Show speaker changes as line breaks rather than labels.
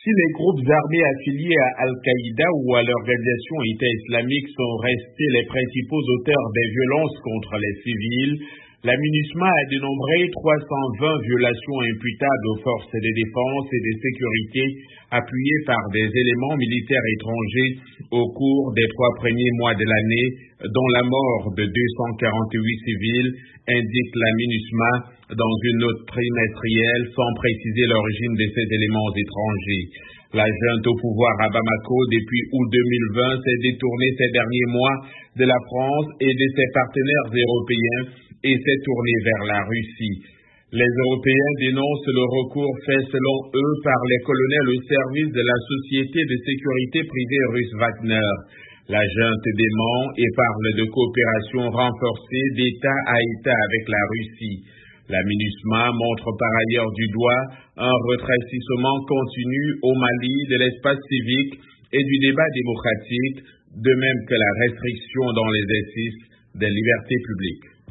Si les groupes armés affiliés à Al-Qaïda ou à l'organisation État islamique sont restés les principaux auteurs des violences contre les civils, la MINUSMA a dénombré 320 violations imputables aux forces de défense et de sécurité appuyées par des éléments militaires étrangers au cours des 3 premiers mois de l'année, dont la mort de 248 civils, indique la MINUSMA dans une note trimestrielle sans préciser l'origine de ces éléments étrangers. La junte au pouvoir à Bamako depuis août 2020 s'est détournée ces derniers mois de la France et de ses partenaires européens et s'est tournée vers la Russie. Les Européens dénoncent le recours fait selon eux par les colonels au service de la société de sécurité privée russe Wagner. La junte dément et parle de coopération renforcée d'État à État avec la Russie. La MINUSMA montre par ailleurs du doigt un rétrécissement continu au Mali de l'espace civique et du débat démocratique, de même que la restriction dans l'exercice des libertés publiques.